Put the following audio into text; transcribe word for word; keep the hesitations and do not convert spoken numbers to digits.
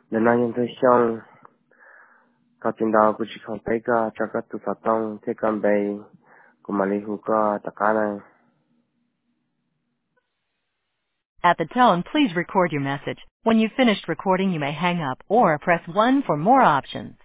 Lần này nhân tôi xong, có tin đào của chị không thấy cả cho các tụ phát tông thế cầm bày của mà lý hữu có tất cả này. At the tone, please record your message. When you've finished recording, you may hang up or press one for more options.